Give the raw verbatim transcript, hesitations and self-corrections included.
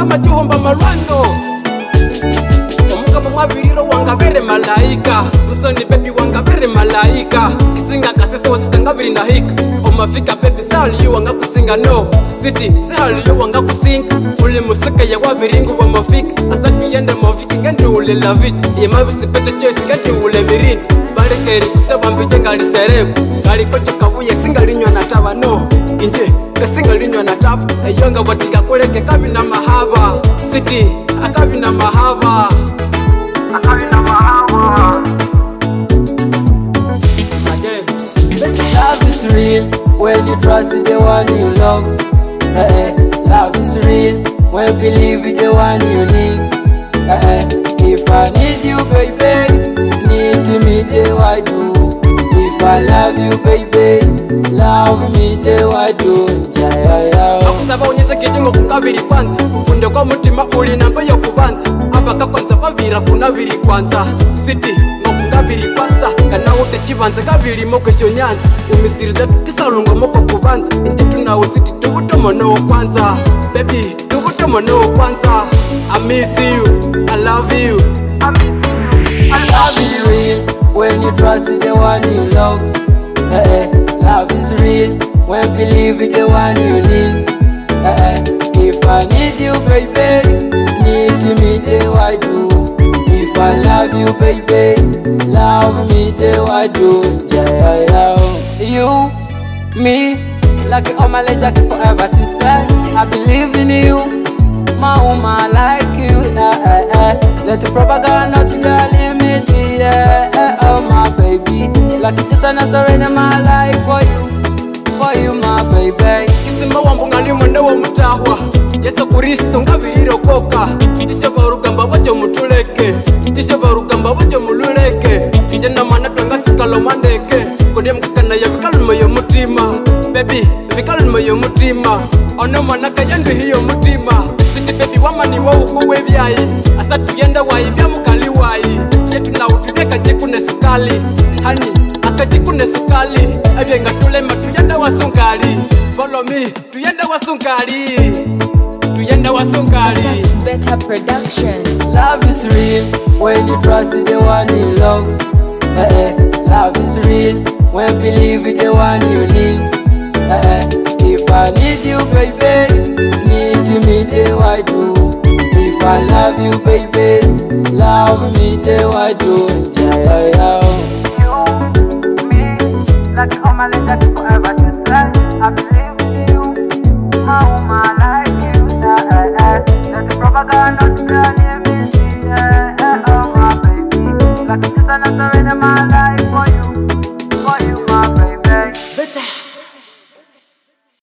kama chihomba marwanzo. Omukama mwabiriro wanga bere malaika. Musoni baby wanga bere malaika. Kisinga kasese wasitanga biri ndahika. Omafika baby sali yu wanga kusinga no. Sweetie sali yu wanga kusinga. Uli musika ya wabiringu wa mafika. Asati yende mafika ngende ule lavit. Yemabisi pete choice ngende ule mirini. Barikeri kutabambi jengali serebu. Gali kocha kabuye singa linywa na taba no. Inje kasinga linywa na taba. Eyonga watiga kuleke kabi na mahaba. Sweetie akabi na mahaba. Akabi na mahaba. Love is real when you trust the one you love. Eh, eh. Love is real when you believe in the one you need. Eh, eh. If I need you, baby, need me, the I do. If I love you, baby, love me, the I do. Yeah, yeah, yeah. Akusaba unyeze kijingo kukabiri kwanza. Kunde kwa mutima uli namba yo kubanza. Abaka kwanza vavira kuna viri kwanza. Sweetie ngokungabiri kwanza. Kana ute chivanza kabiri mokesho nyanza. Umisiriza tisalunga moko kubanza. Inje tunawo sweetie tubuto mono kwanza. Baby tubuto mono kwanza. I miss you, I love you. I miss you, I love you. Love is real when you trust the one you love. Eh, eh. Love is real when you believe in the one you need. Eh, eh. If I need you, baby, need me, the I do. If I love you, baby, love me, the I do. Yeah, yeah, yeah. You, me, like all my legend forever to say. I believe in you, my woman like you. Eh, eh, eh. Let the propaganda not to the limit. Yeah, eh, oh my baby, like it's just an surrender my life for you, for you, my baby. Kisima wambu ngali mwende wa mutahwa. Yesu Kristo ngabiriro koka. Tishe barugamba bajo mutuleke. Tishe barugamba bajo mululeke. Njena mana twanga sikalo mandeke. Kode mkakana ya vikaluma yo mutima. Baby, vikaluma yo mutima. Ono mana kayandu hiyo mutima. Sweetie baby wamani wa ukuwe vyai. Asa tuyenda wai vya mukali wai. Yetu na utuleka jekune sukali. Hani, akajikune sukali. Abienga tulema tuyenda wa sungali. Follow me, tuyenda wa sungali. Tuyenda wa sungali. That's better production. Love is real when you trust the one you love. Eh, eh. Love is real when you believe in the one you need. Eh, eh. If I need you, baby, need me, the I do. If I love you, baby, love me, the I do. Yeah, yeah, yeah. You, me, like all my legend forever to say. I believe in you, my woman like you. Yeah, yeah, yeah. Let the propaganda not to the limit. Yeah, yeah, oh my baby, like it's just an answer in my life.